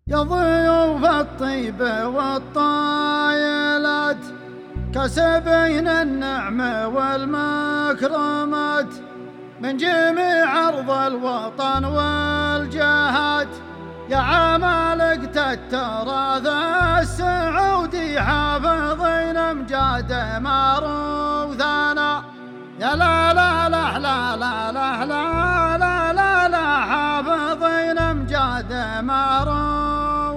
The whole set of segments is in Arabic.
يا ضيوف الطيبة والطايلات كسبين النعمة والمكرمات من جميع أرض الوطن والجهات، يا عمالقة التراث السعودي حافظين أمجاد موروثنا. يا لا لا لا لا لا لا لا لا لا لا حافظين أمجاد موروثنا.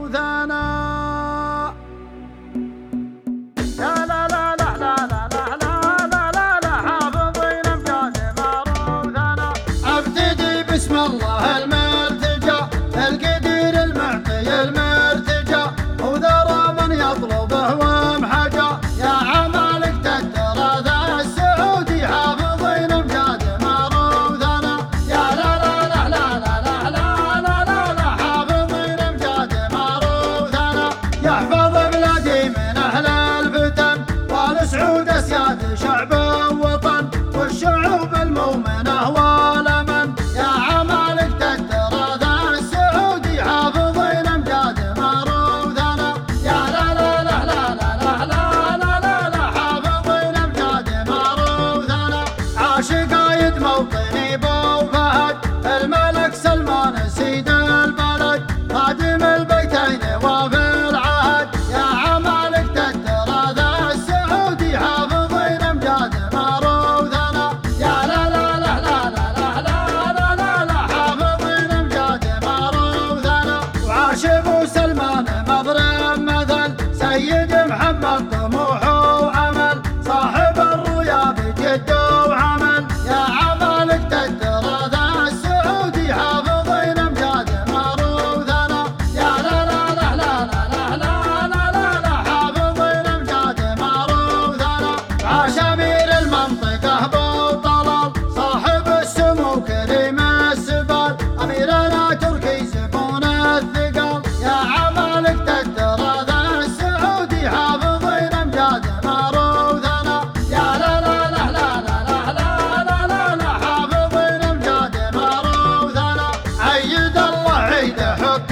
يا لا لا لا لا لا لا لا لا لا حافظين أمجاد موروثنا. أبتدي بسم الله الملتجى القدير المعطي المرتجى وذرى من يطلبه ومحجى، يا عمالقة التراث السعودي حافظين أمجاد موروثنا. يا لا لا لا لا لا لا لا لا لا لا حافظين أمجاد موروثنا. يحفظ بلادي من أهل الفتن والسعود أسياد شعب وطن والشعوب المؤمنة والأمن، يا عمالقة التراث السعودي حافظين أمجاد موروثنا. يا لا لا لا لا لا لا لا لا لا لا حافظين أمجاد موروثنا. عاشق قايد موطني بو فهد الملك سلمان سيد البلد خادم البيتين وفي العهد، يا عمالقة التراث السعودي حافظين أمجاد موروثنا. يا لا لا لا لا لا لا لا لا لا لا حافظين أمجاد موروثنا. وعاش ابو سلمان مضرب مثل سيد محمد طموح وعمل صاحب الرؤيا بجد وعمل، يا عمالقة التراث السعودي حافظين أمجاد موروثنا. يا لا لا لا لا لا لا لا لا لا لا حافظين أمجاد موروثنا. عاش أمير المنطقة أبو طلال صاحب السمو كريم السبال أميرنا تركي زبون الثقل، يا عمالقة التراث السعودي حافظين أمجاد موروثنا. يا لا لا لا لا لا لا لا لا لا لا حافظين أمجاد موروثنا. عيد الله عيد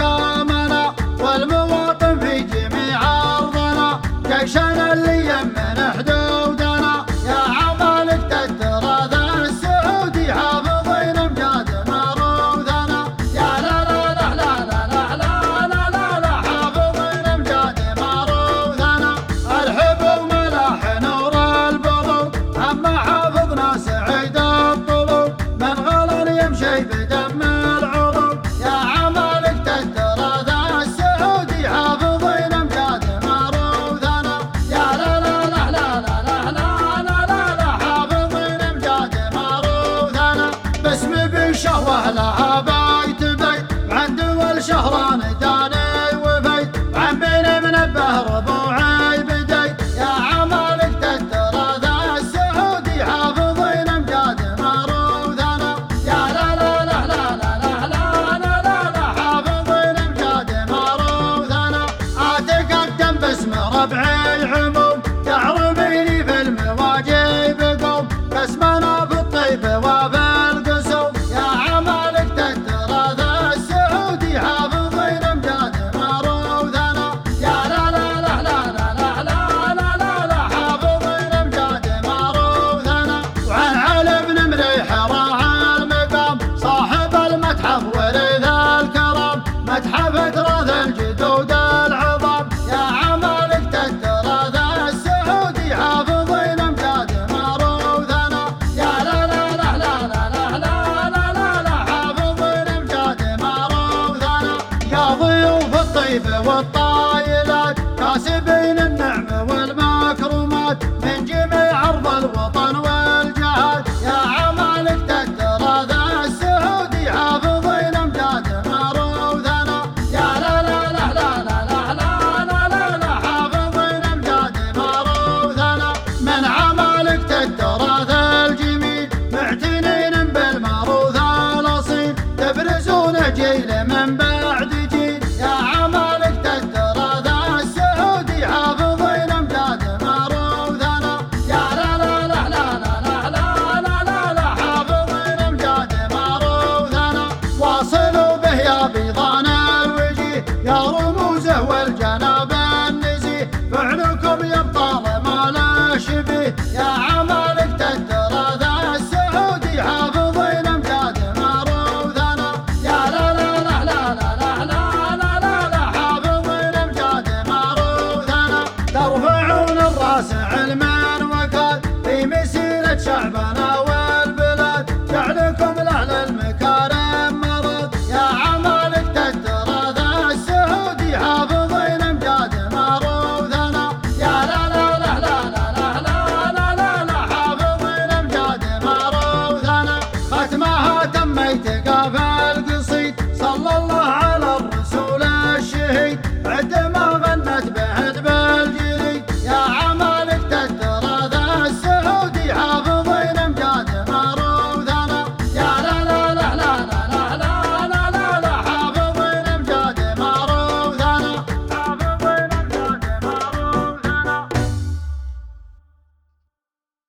حكامنا والمواطن في جميع أرضنا جيشنا اللي يمن حدودنا، يا عمالقة التراث السعودي حافظين أمجاد موروثنا. يا لا لا لا لا لا لا لا لا لا لا حافظين أمجاد موروثنا. الحب وملاح نور البلوغ أما حافظنا سعيد الطلوع من غلط يمشي بدم العروق، يا عمالقة التراث السعودي حافظين أمجاد موروثنا. يا لا لا لا لا لا لا لا لا لا لا حافظين أمجاد موروثنا. باسم بالشهوة لها بيت بيت وعن دول شهران داني وفيت وعن بين منبه ربوعي بديت، يا عمالقة التراث السعودي حافظين أمجاد موروثنا. يا لا لا لا لا لا لا لا لا لا لا حافظين أمجاد موروثنا. أتقدم باسم ربعي عموم تعربيني في المواجب قوم باسمنا في الطيب وفي القسوم، يا عمالقة التراث السعودي حافظين أمجاد موروثنا. يا لا لا لا لا لا لا لا لا لا لا حافظين أمجاد موروثنا. وعن علي بن مريح راح المقام صاحب المتحف ورث الكرام متحف تراث الجدود العظام، يا عمالقة التراث السعودي حافظين أمجاد موروثنا. يا لا لا لا لا لا لا لا لا لا لا حافظين أمجاد موروثنا. يا ضيوف الطيبة والطايلات كاسبين النعمة والمكرمات من جميع أرض الوطن والجهات، يا عمالقة التراث السعودي حافظين أمجاد موروثنا. يا لا لا لا لا لا لا لا لا لا لا حافظين أمجاد موروثنا. من عمالقة التراث الجميل معتنين بالموروث الأصيل تبرزون جيل من بعد جيل، يا عمالقة التراث يا رموزه والجناب